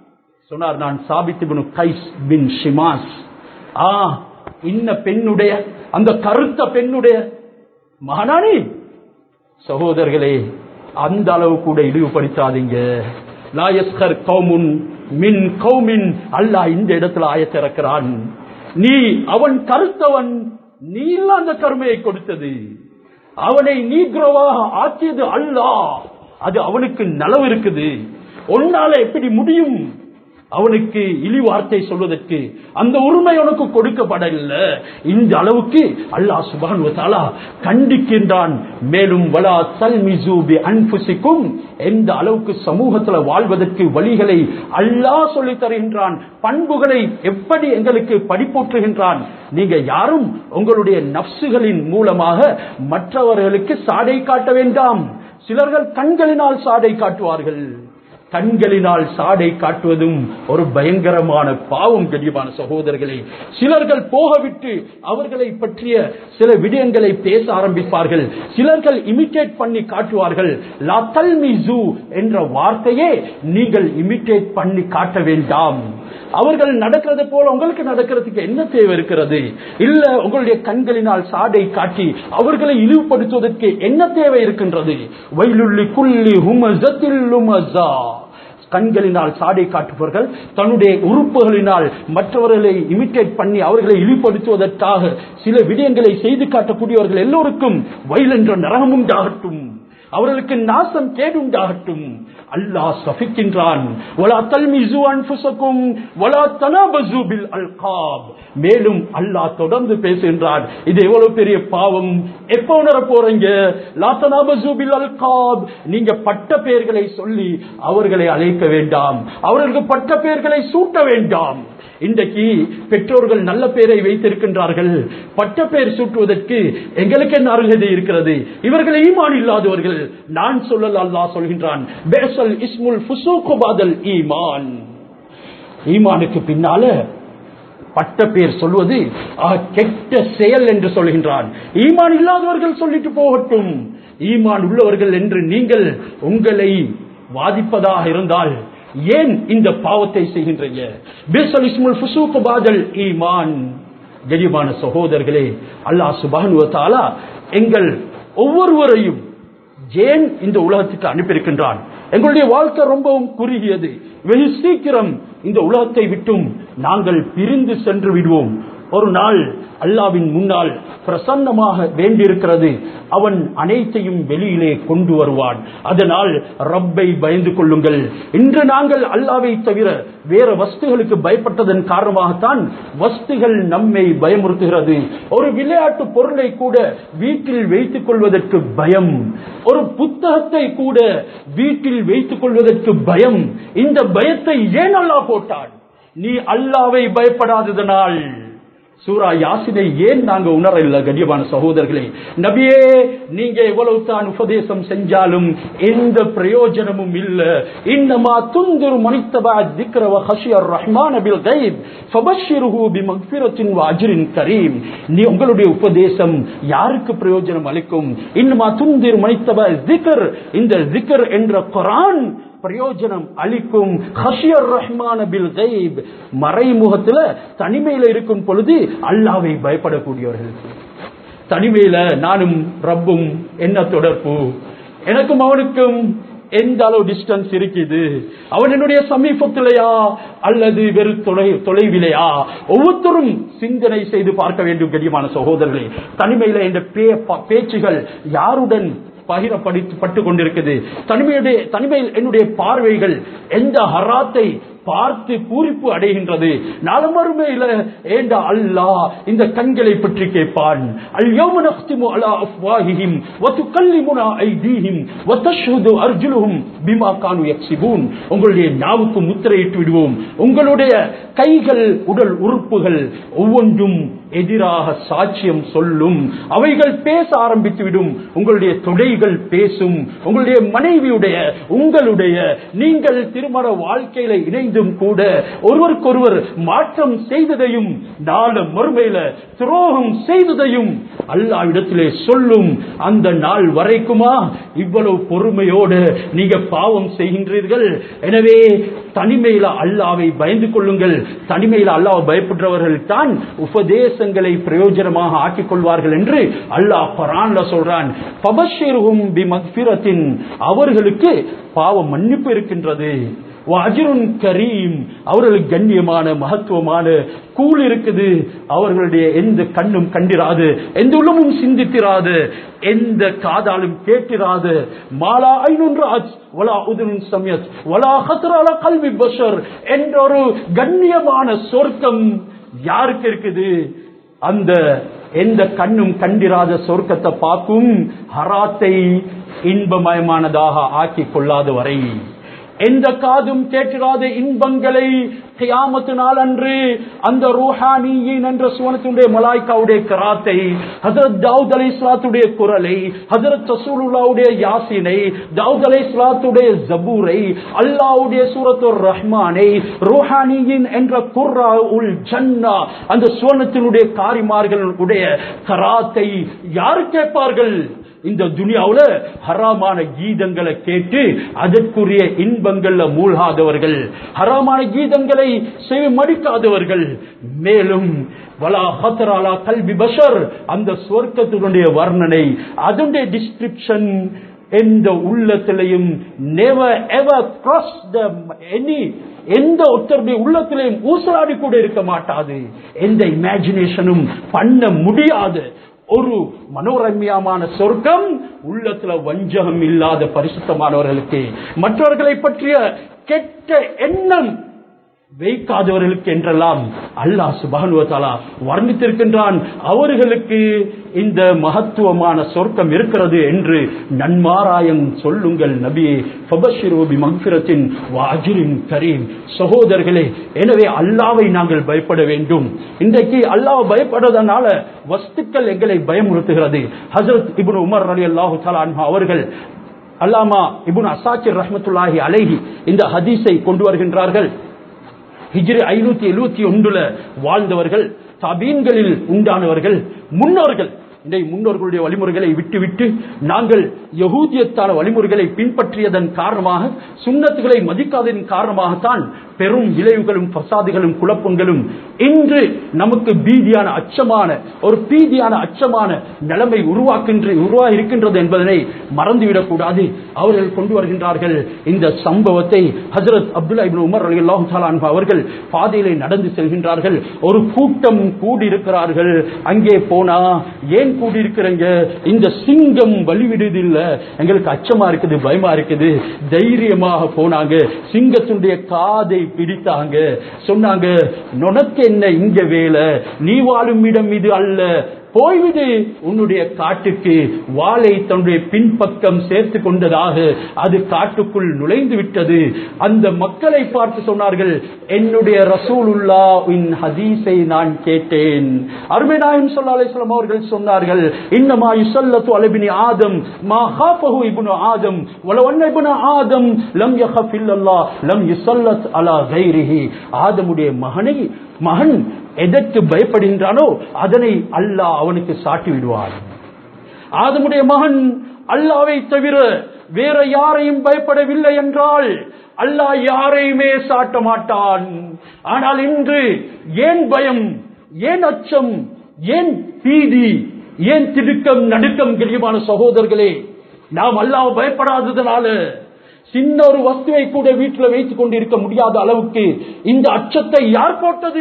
Speaker 1: சொன்னார், நான் சாபித் இப்னு கைஸ் பின் ஷிமாஸ், ஆ இன்ன பெண்ணுடைய, அந்த கருத்த பெண்ணுடைய மகனானி. சகோதரர்களே, அந்த அளவு கூட இழிவுபடுத்தாதீங்க. லா யஸ்கர் கௌமுன் மின் கௌமின். அல்லாஹ் இந்த இடத்துல ஆயத்தை இறக்கிறான். நீ அவன் கருத்தவன், நீ இல்ல அந்த கருமையை கொடுத்தது, அவனை நீக்ரோவாக ஆக்கியது அல்லாஹ். அது அவனுக்கு நலவு இருக்குது. உன்னால எப்படி முடியும் அவனுக்கு இழி வார்த்தை சொல்வதற்கு? அந்த உரிமை உனக்கு கொடுக்கப்படவில்லை. இந்த அளவுக்கு அல்லாஹ் சுப்ஹானஹு வ தஆலா கண்டிக்கின்றான். மேலும் வலா தல்மிஸு பி அன்ஃபுசிக்கும், எந்த அளவுக்கு சமூகத்தில் வாழ்வதற்கு வழிகளை அல்லாஹ் சொல்லி தருகின்றான், பண்புகளை எப்படி எங்களுக்கு படிப்போற்றுகின்றான். நீங்க யாரும் உங்களுடைய நஃப்சுகளின் மூலமாக மற்றவர்களுக்கு சாடை காட்ட வேண்டாம். சிலர்கள் கண்களினால் சாடை காட்டுவார்கள். கண்களினால் சாடை காட்டுவதும் ஒரு பயங்கரமான பாவம் கடியமான சகோதரர்களே. சிலர்கள் போகவிட்டு அவர்களை பற்றிய சில விடயங்களை பேச ஆரம்பிப்பார்கள். சிலர்கள் இமிட்டேட் பண்ணி காட்டுவார்கள். லா தல்மிஸு என்ற வார்த்தையே நீங்கள் இமிட்டேட் பண்ணி காட்ட வேண்டாம். அவர்கள் நடக்கிறது போல உங்களுக்கு நடக்கிறதுக்கு என்ன தேவை இருக்கிறது? இல்ல உங்களுடைய கண்களினால் சாடை காட்டி அவர்களை இழிவுபடுத்துவதற்கு என்ன தேவை இருக்கின்றது? வைலுல்லி குல்லி ஹுமஸத்தில் லுமஸா. கண்களினால் சாடை காட்டுபவர்கள் தன்னுடைய உறுப்புகளினால் மற்றவர்களை இமிட்டேட் பண்ணி அவர்களை இழிவுபடுத்துவதற்காக சில விடயங்களை செய்து காட்டக்கூடியவர்கள் எல்லோருக்கும் வயல் என்ற நரகம் உண்டாகட்டும், அவர்களுக்கு நாசம் கேடு உண்டாகட்டும். அல்லாஹ் சபிக்கின்றான். வலா தல்மிஸு அன்ஃபுஸக்கும் வலா தனாபஸு பில் அல்காப். மேலும் அல்லாஹ் தொடர்ந்து பேசுகின்றான், இது எவ்வளவு பெரிய பாவம், எப்ப உணர போறீங்க? லா தனாபஸு பில் அல்காப். நீங்க பட்ட பெயர்களை சொல்லி அவர்களை அழைக்க வேண்டாம், அவர்களுக்கு பட்ட பெயர்களை சூட்ட வேண்டாம். இன்றைக்கு பெற்றோர்கள் நல்ல பெயரை வைத்திருக்கின்றார்கள், பட்ட பெயர் சூட்டுவதற்கு எங்களுக்கு என்ன அருகதை இருக்கிறது? இவர்கள் ஈமான் இல்லாதவர்கள். நான் சொல்லல, அல்லாஹ் சொல்கின்றான், பேசல் இஸ்முல் ஃபுசூக் பாதல் ஈமான். ஈமானுக்கு பின்னால பட்ட பெயர் சொல்வது கெட்ட செயல் என்று சொல்கின்றான். ஈமான் இல்லாதவர்கள் சொல்லிட்டு போகட்டும், ஈமான் உள்ளவர்கள் என்று நீங்கள் உங்களை வாதிப்பதாக இருந்தால் ஏன் இந்த பாவத்தை செய்கின்றீங்க? பேசல் இஸ்முல் ஃபுசூக் பாதல் ஈமான். கனிமான சகோதரர்களே, அல்லாஹ் சுப்ஹானஹு வ தஆலா எங்கள் ஒவ்வொருவரையும் ஏன் இந்த உலகத்துக்கு அனுப்பியிருக்கின்றான்? எங்களுடைய வாழ்க்கை ரொம்பவும் குறுகியது. வெகு சீக்கிரம் இந்த உலகத்தை விட்டும் நாங்கள் பிரிந்து சென்று விடுவோம். ஒரு நாள் அல்லாஹ்வின் முன்னால் பிரசன்னமாக வேண்டியிருக்கிறது. அவன் அனைத்தையும் வெளியிலே கொண்டு வருவான். அதனால் ரப்பை பயந்து கொள்ளுங்கள். இன்று நாங்கள் அல்லாஹ்வை தவிர வேற வஸ்துகளுக்கு பயப்பட்டதன் காரணமாகத்தான் வஸ்துகள் நம்மை பயமுறுத்துகிறது. ஒரு விளையாட்டு பொருளை கூட வீட்டில் வைத்துக் கொள்வதற்கு பயம், ஒரு புத்தகத்தை கூட வீட்டில் வைத்துக் கொள்வதற்கு பயம். இந்த பயத்தை ஏன் அல்லாஹ் போட்டான்? நீ அல்லாஹ்வை பயப்படாததனால். சூரா யாசினை ஏன் நாங்க உணர இல்லை? கண்ணியமான சகோதரர்களே, நபியே நீங்க எவ்வளவு தான் உபதேசம் செஞ்சாலும் எந்த பிரயோஜனமும் இல்ல. இன்னமா துன்திரு மனித்தபா ذிக்ர வ ஹஷியர் ரஹ்மான் பில் கைப் ஃபபஷ்ஷிருஹு பிமக்ஃபிரத்தின் வ அஜ்ரின் கரீம். நீ உங்களுடைய உபதேசம் யாருக்கு பிரயோஜனம் அளிக்கும்? இன்னமா துன்திரு மனித்தபா ذிக்ர், இந்த ذிக்ர் என்ற குர்ஆன் பிரயோஜனம் அளிக்கும். ஹஷியர் ரஹ்மான் பில் கைப், மறைமுகத்துல தனிமையில இருக்கும் பொழுது அல்லாஹ்வை பயப்படக்கூடியவர்கள். தனிமையில நானும் ரப்பும் என்ன தொடர்பு? எனக்கும் அவனுக்கும் எந்த அளவு டிஸ்டன்ஸ் இருக்குது? அவன் என்னுடைய சமீபத்திலேயா அல்லது வெறு தொலைவிலையா? ஒவ்வொருத்தரும் சிந்தனை செய்து பார்க்க வேண்டும். கண்ணியமான சகோதரர்களே, தனிமையில இந்த பேச்சுகள் யாருடன் பகிரப்பட்டு கொண்டிருக்கிறது? தனிமையுடைய தனிமையில் என்னுடைய பார்வைகள் எந்த ஹராத்தை பார்த்து பூரிப்பு அடைகின்றது? நாளை மறுமையில ஏண்ட அல்லாஹ் இந்த கண்களை பற்றி கேட்பான். அல்யௌம நக்திமு அலா அஃப்வாஹிஹிம் வ துகல்லிமுனா ஐதீஹிம் வ தஷ்ஹது அர்ஜுலுஹும் பிமா கானூ யக்ஸிபூன். உங்களுடைய நாவுக்கு முத்திரையிட்டு விடுவோம். உங்களுடைய கைகள், உடல் உறுப்புகள் ஒவ்வொன்றும் எதிராக சாட்சியம் சொல்லும். அவைகள் பேச ஆரம்பித்து விடும். உங்களுடைய தொடைகள் பேசும். உங்களுடைய மனைவியுடைய, உங்களுடைய, நீங்கள் திருமண வாழ்க்கையில இணைந்த இருந்தும் கூட ஒருவருக்கொருவர் மாற்றம் செய்ததையும் நாள மறுமையில துரோகம் செய்ததையும் அல்லாஹ்விடத்திலே சொல்லும் அந்த நாள் வரைக்குமா இவ்வளவு பொறுமையோடு நீங்க பாவம் செய்கின்றீர்கள்? எனவே தனிமையில அல்லாஹ்வை பயந்து கொள்ளுங்கள். தனிமையில அல்லாஹ்வை பயப்படுறவர்கள் தான் உபதேசங்களை பிரயோஜனமாக ஆக்கிக் கொள்வார்கள் என்று அல்லாஹ் குர்ஆன்ல சொல்றான். ஃபபஷிர்ஹும் பிமக்ஃபிரத்தின், அவர்களுக்கு பாவ மன்னிப்பு இருக்கின்றது. வஅஜ்ருன் கரீம், அவர்களுக்கு கண்ணியமான மகத்துவமான கூலி இருக்குது. அவர்களுடைய எந்த கண்ணும் கண்டிராது, எந்த உள்ளமும் சிந்தித்திராது, எந்த காதாலும் கேட்டிராது. மாலா ஐனுன் ராஜ் வலா உதுனுன் சமியத் வலா கத்ர அலா கல்பி பஷர் என்ற ஒரு கண்ணியமான சொர்க்கம் யாருக்கு இருக்குது? அந்த எந்த கண்ணும் கண்டிராத சொர்க்கத்தை பார்க்கும் ஹராத்தை இன்பமயமானதாக ஆக்கிக் கொள்ளாத வரை, எந்த காதும் கேட்டிராத இன்பங்களை கியாமத்து நாள் அன்று அந்த ரூஹானியின் என்ற சுவனத்துடைய மலாய்க்காவுடைய கராத்தை, ஹஜ்ரத் தாவூத் அலைஹிஸ்ஸலாத்துடைய குரலை, ஹஜ்ரத் ரசூலுல்லாஹ்வுடைய யாசீனை, தாவூத் அலைஹிஸ்ஸலாத்துடைய ஜபூரை, அல்லாஹ்வுடைய சூரத்துர் ரஹ்மானை, ரூஹானியின் என்ற குர்ஆஉல் ஜன்னா அந்த சுவனத்தினுடைய காரிமார்களுடைய கராத்தை யார் கேட்பார்கள்? இந்த துனியாவுல ஹராமான கீதங்களை கேட்டு அதற்குரிய இன்பங்கள்ல மூழ்காதவர்கள், ஹராமான கீதங்களை செவி மடிக்காதவர்கள், மேலும் வலா ஹத்ர அலா கல்பி பஷர் அந்த சொர்க்கத்தினுடைய வர்ணனை, அதனுடைய டிஸ்கிரிப்ஷன் எந்த உள்ளத்திலையும் never ever cross the any எந்த ஒருத்தருடைய உள்ளத்திலையும் ஊசலாடி கூட இருக்க மாட்டாது. எந்த இமேஜினேஷனும் பண்ண முடியாது. ஒரு மனோரம்யமான சொர்க்கம் உள்ளத்துல வஞ்சகம் இல்லாத பரிசுத்தமானவர்களுக்கு, மற்றவர்களை பற்றிய கெட்ட எண்ணம் வைக்காதவர்களுக்கு என்றெல்லாம் அல்லாஹ் சுப்ஹானஹு வ தஆலா வர்ணித்திருக்கின்றான். அவர்களுக்கு இந்த மகத்துவமான சொர்க்கம் இருக்கிறது என்று நன்மாராயம் சொல்லுங்கள் நபியே. ஃபபஷிரு பிமக்ஃபிரத்தின் வ அஜ்ரின் கரீம். சகோதரர்களே, எனவே அல்லாஹ்வை நாங்கள் பயப்பட வேண்டும். இன்றைக்கு அல்லாஹ் பயப்படுறதுனால வஸ்துக்கள் எங்களை பயமுறுத்துகிறது. ஹஜ்ரத் இப்னு உமர் ரலியல்லாஹு தஆலா அன்ஹு அவர்கள், அல்லாமா இப்னு அஸாக்கிர் ரஹ்மத்துல்லாஹி அலைஹி இந்த ஹதீஸை கொண்டு வருகின்றார்கள். ஹிஜ்ரி ஐநூத்தி எழுபத்தி ஒன்றுல வாழ்ந்தவர்கள், தபீன்களில் உண்டானவர்கள், முன்னோர்கள். இந்த முன்னோர்களுடைய வழிமுறைகளை விட்டுவிட்டு நாங்கள் யகூதியத்தான வழிமுறைகளை பின்பற்றியதன் காரணமாக, சுன்னத்துகளை மதிக்காததன் காரணமாகத்தான் பெரும் விளைவுகளும் பசாதுகளும் குழப்பங்களும் இன்று நமக்கு பீதியான அச்சமான ஒரு பீதியான அச்சமான நிலைமை உருவாக்கின்ற உருவாக இருக்கின்றது என்பதனை மறந்துவிடக் கூடாது. அவர்கள் கொண்டு வருகின்றார்கள் இந்த சம்பவத்தை. ஹஜ்ரத் அப்துல்லா இப்னு உமர் ரலியல்லாஹு தஆலா அன்ஹு அவர்கள் பாதையிலே நடந்து செல்கின்றார்கள். ஒரு கூட்டம் கூடியிருக்கிறார்கள். அங்கே போனா, ஏன் கூடியிருக்கிறீங்க? இந்த சிங்கம் வழிவிடுதில்ல, எங்களுக்கு அச்சமா இருக்குது, பயமா இருக்குது. தைரியமாக போனாங்க. சிங்கத்துடைய காதை பிடித்தாங்க. சொன்னாங்க, உனக்கு என்ன இங்க வேலை? நீ வாழும் இடம் இது அல்ல, போய்விடு உன்னுடைய காட்டுக்கு. வாளை தன்னுடைய பின்பக்கம் சேர்த்து கொண்டதாக அது காட்டுக்குள் நுழைந்து விட்டது. அந்த மக்களை பார்த்து சொன்னார்கள், என்னுடைய ரசூலுல்லாஹ்வின் ஹதீஸை நான் கேட்டேன். அருமை நாயகம் ஸல்லல்லாஹு அலைஹி வஸல்லம் அவர்கள் சொன்னார்கள், இன்னமா யுஸல்லத்து அலா இப்னி ஆதம் மா ஹாஃபஹு இப்னு ஆதம் வலவ் அன்ன இப்னு ஆதம் லம் யஹஃப் இல்லல்லாஹ் லம் யுஸல்லத் அலா கைரிஹி. ஆதமுடைய மகனை மகன் எதற்கு பயப்படுகின்றானோ அதனை அல்லாஹ் அவனுக்கு சாட்டி விடுவார். ஆதமுடைய மகன் அல்லாஹ்வை தவிர வேற யாரையும் பயப்படவில்லை என்றால் அல்லாஹ் யாரையுமே சாட்ட மாட்டான். ஆனால் இன்று ஏன் பயம், ஏன் அச்சம், ஏன் பீதி, ஏன் திடுக்கம் நடுக்கம்? கண்ணியமான சகோதரர்களே, நாம் அல்லாஹ் பயப்படாததனால சின்ன ஒரு வஸ்துவை கூட வீட்டில் வைத்துக் கொண்டிருக்க முடியாத அளவுக்கு இந்த அச்சத்தை யார் போட்டது?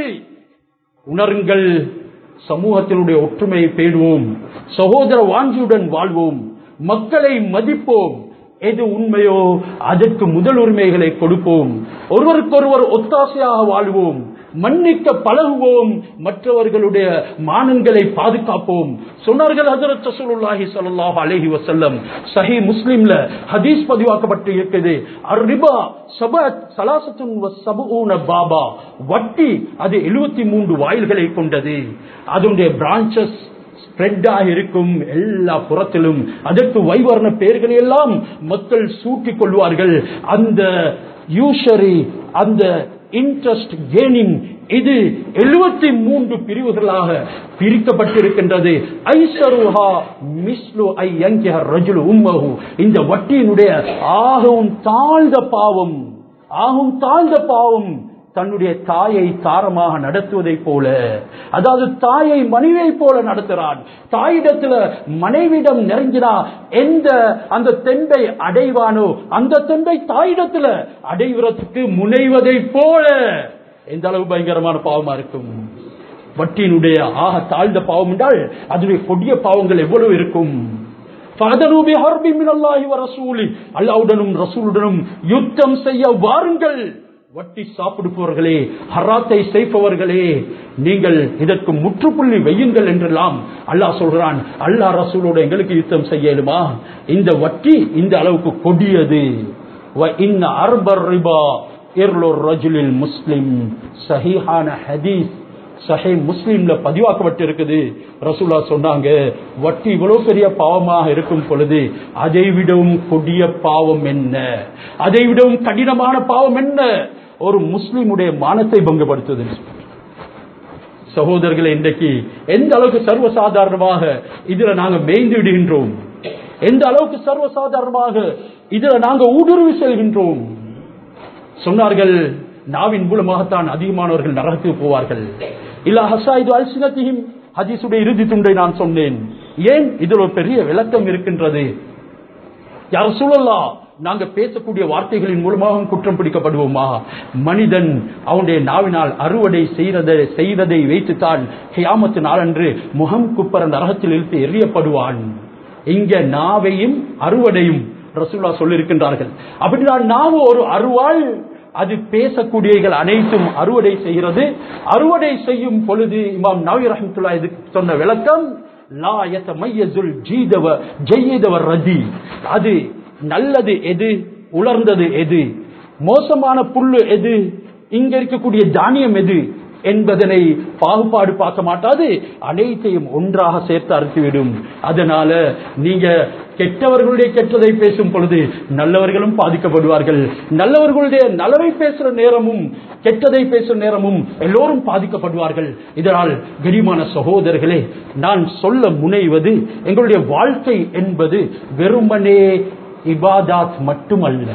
Speaker 1: உணருங்கள், சமூகத்தினுடைய ஒற்றுமையை பேணுவோம், சகோதர வாஞ்சியுடன் வாழ்வோம், மக்களை மதிப்போம். எது உண்மையோ அதற்கு முதல் உரிமைகளை கொடுப்போம். ஒருவருக்கொருவர் ஒத்தாசையாக வாழ்வோம், மன்னிக்க பழகுவோம், மற்றவர்களுடைய மானங்களை பாதுகாப்போம். சொன்னார்கள் ஹஜ்ரத் ரசூலுல்லாஹி ஸல்லல்லாஹு அலைஹி வஸல்லம், சஹீஹ் முஸ்லிம்ல ஹதீஸ் பதிவாக்கப்பட்டு இருக்கிறது, அர்-ரிபா சபத் ஸலாஸத்துன் வ ஸபூன பாபா. வட்டி அது எழுபத்தி மூன்று வாயில்களை கொண்டது. அதனுடைய பிரான்ச்சஸ் ஸ்ப்ரெட் ஆகி இருக்கும் எல்லா புறத்திலும். அதற்கு வைவர்ண பெயர்களை எல்லாம் மக்கள் சூட்டிக் கொள்வார்கள். அந்த யூஷரி, அந்த இன்ட்ரெஸ்ட் கெய்னிங், இது எழுபத்தி மூன்று பிரிவுகளாக பிரிக்கப்பட்டிருக்கின்றது. ஐஸருஹா மிஸ்லு ஐ யன்கிஹ ரஜுலு உம்மஹு, இந்த வட்டியினுடைய ஆகவும் தாழ்ந்த பாவம், ஆகும் தாழ்ந்த பாவம் தன்னுடைய தாயை தாரமாக நடத்துவதை போல, அதாவது தாயை மனைவியை போல நடத்துகிறான். தாயிடத்துல மனைவியிடம் நெருங்கினா எந்த அந்த தெம்பை அடைவானோ அந்த தெம்பை தாயிடத்துல அடைவதற்கு முனைவதை போல எந்த அளவு பயங்கரமான பாவமா இருக்கும். வட்டியினுடைய ஆக தாழ்ந்த பாவம் என்றால் அதனுடைய கொடிய பாவங்கள் எவ்வளவு இருக்கும். அல்லாஹ்வுடனும் ரசூலுடனும் யுத்தம் செய்ய வாருங்கள். வட்டி சாப்பிடுபவர்களே, ஹராத்தை செய்பவர்களே, நீங்கள் இதற்கு முற்றுப்புள்ளி வையுங்கள் என்றெல்லாம் அல்லாஹ் சொல்கிறான். அல்லாஹ் ரசூலோட எங்களுக்கு யுத்தம் செய்யலுமா? இந்த வட்டி இந்த அளவுக்கு கொடியது. முஸ்லிம் சஹீஹான ஹதீஸ், சஹீஹ் முஸ்லிம்ல பதிவாக்கப்பட்டிருக்குது. ரசூலா சொன்னாங்க, வட்டி இவ்வளவு பெரிய பாவமாக இருக்கும் பொழுது அதை விடவும் கொடிய பாவம் என்ன, அதை விடவும் கடினமான பாவம் என்ன? ஒரு முஸ்லிமுடைய மானத்தை பங்கப்படுத்துது. சகோதரர்களை, இன்றைக்கு எந்த அளவுக்கு சர்வசாதாரணமாக இதுல நாங்க மேய்ந்து விடுகின்றோம், எந்த அளவுக்கு சர்வசாதாரணமாக இதுல நாங்க ஊடுருவி செல்கின்றோம். சொன்னார்கள், நாவின் மூலமாகத்தான் அதிகமானவர்கள் நரகத்துக்கு போவார்கள். இல்ல ஹசாயிது அல்சினத்திஹிம், ஹதீஸுடைய இறுதி துண்டை நான் சொன்னேன். ஏன்? இதில் ஒரு பெரிய விளக்கம் இருக்கின்றது. யா ரசூலல்லாஹ், நாங்க பேசக்கூடிய வார்த்தைகளின் மூலமாக குற்றம் பிடிக்கப்படுவோமா? மனிதன் அவனுடைய நாவினால் அறுவடை செய்யறதை செய்வதை வைத்துத்தான் கியாமத்து நாளன்று முகம் குப்பர நரகத்தில் இழுத்து எறியப்படுவான். இங்க நாவையும் அறுவடையும் ரசூலுல்லாஹ் சொல்லியிருக்கின்றார்கள். அப்படின்னா நாவு ஒரு அருவாள், அது பேசக்கூடியவைகள் அனைத்தும் அறுவடை செய்கிறது. அறுவடை செய்யும் பொழுது இமாம் நவவி ரஹ்மத்துல்லாஹி இதுக்கு சொன்ன விளக்கம், லா யதமய்யஸுல் ஜீதவ ஜய்யிதவ ரதி, அது நல்லது எது, உலர்ந்தது எது, மோசமான புல்லு எது, இங்க இருக்கக்கூடிய தானியம் எது என்பதனை பாகுபாடு பார்க்க மாட்டாது, அனைத்தையும் ஒன்றாக சேர்த்து அறுத்துவிடும். அதனால நீங்க கெட்டவர்களுடைய கெட்டதை பேசும் பொழுது நல்லவர்களும் பாதிக்கப்படுவார்கள். நல்லவர்களுடைய நலவை பேசுற நேரமும் கெட்டதை பேசுற நேரமும் எல்லோரும் பாதிக்கப்படுவார்கள். இதனால் கரிமான சகோதரர்களே, நான் சொல்ல முனைவது, எங்களுடைய வாழ்க்கை என்பது வெறுமனே இபாதாத் மட்டுமல்ல.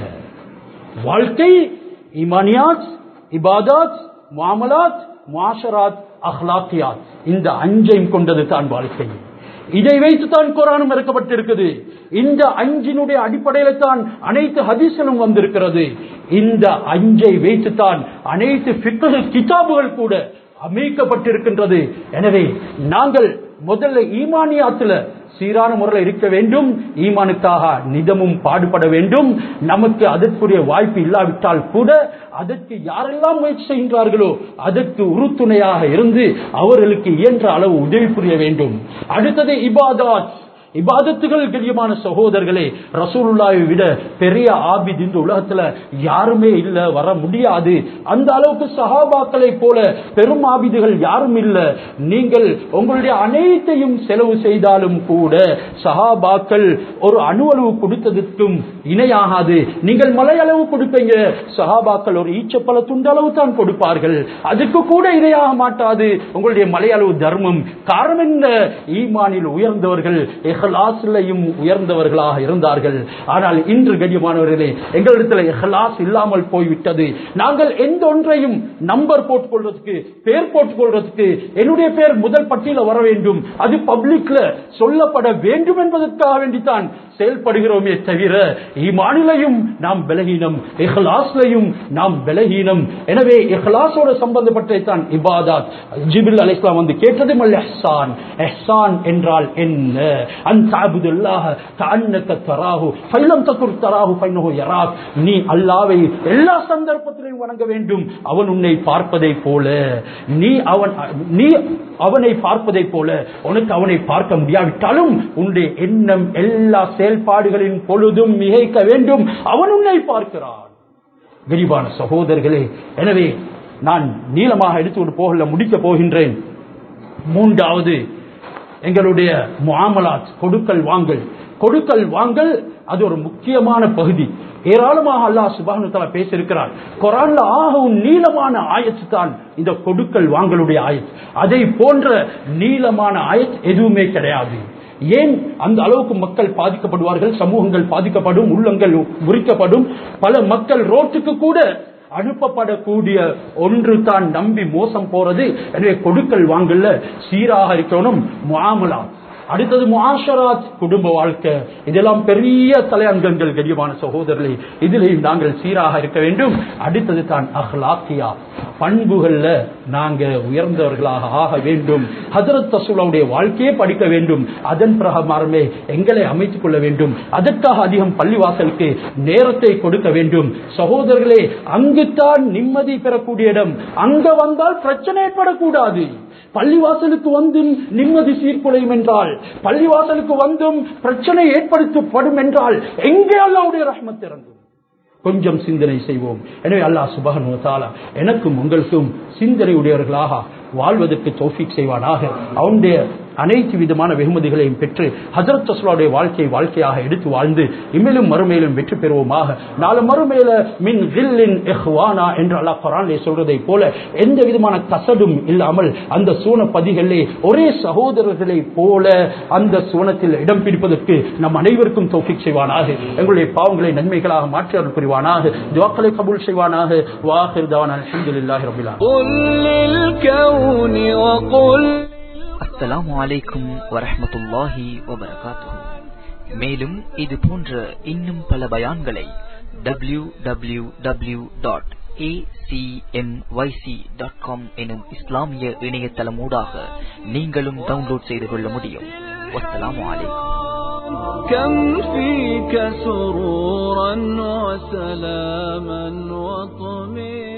Speaker 1: வாழ்க்கை ஈமானியாத், இபாதாத், முஆமலாத், முஆஷராத், அஹ்லாக்கியாத், இந்த அஞ்சையும் கொண்டது தான் வாழ்க்கை. இதை வைத்துத்தான் குர்ஆனும் இறக்கப்பட்டிருக்கிறது. இந்த அஞ்சினுடைய அடிப்படையில தான் அனைத்து ஹதீஸ்களும் வந்திருக்கிறது. இந்த அஞ்சை வைத்துத்தான் அனைத்து ஃபிக்ஹ் கிதாபுகள் கூட அமைக்கப்பட்டிருக்கின்றது. எனவே நாங்கள் முதல்ல ஈமானியாத்துல சீரான முறையில் இருக்க வேண்டும். ஈமானுக்காக நிதமும் பாடுபட வேண்டும். நமக்கு அதற்குரிய வாய்ப்பு இல்லாவிட்டால் கூட அதற்கு யாரெல்லாம் முயற்சி செய்கின்றார்களோ அதற்கு உறுதுணையாக இருந்து அவர்களுக்கு இயன்ற அளவு உதவி புரிய வேண்டும். அடுத்தது இபாதத். இபாதத்துகள் கண்ணியமான சகோதரர்களே, ரசூலுல்லாஹை விட பெரிய ஆபித் இந்த உலகத்துல யாருமே இல்ல, வர முடியாது. அந்த அளவுக்கு சஹாபாக்களை போல பெரும் ஆபிதுகள் யாரும் இல்ல. நீங்கள் உங்களுடைய அனைத்தையும் செலவு செய்தாலும் கூட சஹாபாக்கள் ஒரு அணுவளவு கொடுத்ததற்கும் இணையாகாது. நீங்கள் மலையளவு கொடுப்பீங்க, சஹாபாக்கள் ஒரு ஈச்சப்பழ துண்டளவு தான் கொடுப்பார்கள், அதுக்கு கூட இணையாக மாட்டாது உங்களுடைய மலையளவு தர்மம். காரணம் என்ன? ஈமானில் உயர்ந்தவர்கள், இஹ்லாஸ்லையும் உயர்ந்தவர்களாக இருந்தார்கள். ஆனால் இன்று கண்ணியமானவர்களே, எங்களிடத்தில் இஹ்லாஸ் இல்லாமல் போய்விட்டது. நாங்கள் எந்த ஒன்றையும் நம்பர் போட்டுக் கொள்வதற்கு, பேர் போட்டுக் கொள்வதற்கு, என்னுடைய பேர் முதல் பட்டியல வர வேண்டும், அது பப்ளிக்ல சொல்லப்பட வேண்டும் என்பதற்காக வேண்டித்தான் செயல்படுகிறோமே தவிர ஈமானிலையும் நாம் பலகீனம், இஹ்லாஸ்லையும் நாம் பலகீனம். எனவே இஹ்லாஸோடு சம்பந்தப்பட்டதான் இபாதத். ஜிப்ரீல் அலைஹிஸ்ஸலாம் வந்து கேட்டது மல் இஹ்சான். இஹ்சான் என்றால் என்ன? அன் தஅபுதுல்லாஹ கஅன்னக தராஹு ஃபைலம் தகுர் தராஹு ஃபைனஹு யராக். நீ அல்லாஹ்வை எல்லா சந்தர்ப்பத்திலும் வணங்க வேண்டும், அவன் உன்னை பார்ப்பதை போல. நீ அவன் நீ அவனை பார்ப்பதை போல. உனக்கு அவனை பார்க்க முடியாவிட்டாலும் உன்னுடைய எண்ணம் எல்லா செயல்பாடுகளின் பொழுதும் மிகைக்க வேண்டும், அவன் உன்னை பார்க்கிறான். விரிவான சகோதரர்களே, எனவே நான் நீளமாக எடுத்துக்கொண்டு போகல, முடிக்க போகின்றேன். மூன்றாவது, எங்களுடைய முஆமலாத், கொடுக்கல் வாங்கல், கொடுக்கல் வாங்கல் அது ஒரு முக்கியமான பகுதி. ஏராளமாக அல்லாஹ் சுப்ஹானஹு வ தஆலா பேசியிருக்கிறார். குர்ஆன்ல ஆகவும் நீளமான ஆயத்து தான் இந்த கொடுக்கல் வாங்கலுடைய ஆயத்து. அதை போன்ற நீளமான ஆயத்து எதுவுமே கிடையாது. ஏன் அந்த அளவுக்கு மக்கள் பாதிக்கப்படுவார்கள், சமூகங்கள் பாதிக்கப்படும், உள்ளங்கள் முறிக்கப்படும், பல மக்கள் ரோட்டுக்கு கூட அனுப்பப்படக்கூடிய ஒன்று தான் நம்பி மோசம் போறது. எனவே கொடுக்கல் வாங்கல சீராக இருக்கணும். முஆமலா, அடுத்தது முஆஷராத், குடும்ப வாழ்க்கை, இதெல்லாம் பெரிய தலையங்கங்கள் கண்ணியமான சகோதரர்களே. இதிலேயும் நாங்கள் சீராக இருக்க வேண்டும். அடுத்தது தான் அஹ்லாக்கியா, பண்புகள்ல நாங்க உயர்ந்தவர்களாக ஆக வேண்டும். ஹஜ்ரத் ரசூலுல்லாஹ்வுடைய வாழ்க்கையை படிக்க வேண்டும். அதன் பிரகாரமே எங்களை அமைத்துக் கொள்ள வேண்டும். அதற்காக அதிகம் பள்ளிவாசலுக்கு நேரத்தை கொடுக்க வேண்டும். சகோதரர்களே, அங்குதான் நிம்மதி பெறக்கூடிய இடம். அங்க வந்தால் பிரச்சனை ஏற்படக்கூடாது. பள்ளிவாசலுக்கு வந்தும் நிம்மதி சீர்குலையும் என்றால், பள்ளிவாசலுக்கு வந்தும் பிரச்சனை ஏற்படுத்தப்படும் என்றால் எங்கே அல்லாஹ்வுடைய ரஹ்மத் இறங்கும்? கொஞ்சம் சிந்தனை செய்வோம். எனவே அல்லாஹ் சுப்ஹானஹு வ தஆலா எனக்கும் உங்களுக்கும் சிந்தனை உடையவர்களாக வாழ்வதற்கு தௌஃபீக் செய்வானாக. அவனுடைய அனைத்து விதமான வெகுமதிகளையும் பெற்று ஹஜ்ரத் ரசூலுல்லாஹ்வுடைய வாழ்க்கையை வாழ்க்கையாக எடுத்து வாழ்ந்து இம்மையிலும் மறுமையிலும் வெற்றி பெறுவோமாக. நாளை மறுமையில மின் கில்லின் இஹ்வானா என்று அல்லாஹ் குர்ஆனிலே சொல்றதை போல எந்த விதமான கசடும் இல்லாமல் அந்த சூன பதிகளே ஒரே சகோதரர்களை போல அந்த சூனத்தில் இடம் பிடிப்பதற்கு நம் அனைவருக்கும் தௌஃபீக் செய்வானாக. எங்களுடைய பாவங்களை நன்மைகளாக மாற்றி அருள் புரிவானாக. துஆக்களை கபூல் செய்வானாக. வாஹிர் தவானா அல்ஹம்துலில்லாஹி ரப்பில் ஆலமீன்.
Speaker 2: அஸ்ஸலாமு அலைக்கும் வரஹ்மத்துல்லாஹி வபரகாத்துஹு. மேலும் இது போன்ற இன்னும் பல பயான்களை W W W dot A C M Y C dot com எனும் இஸ்லாமிய இணையதளமூடாக நீங்களும் டவுன்லோட் செய்து கொள்ள முடியும். வஸ்ஸலாமு அலைக்கும்.
Speaker 3: كم فيك سرورا وسلاما وطمئنا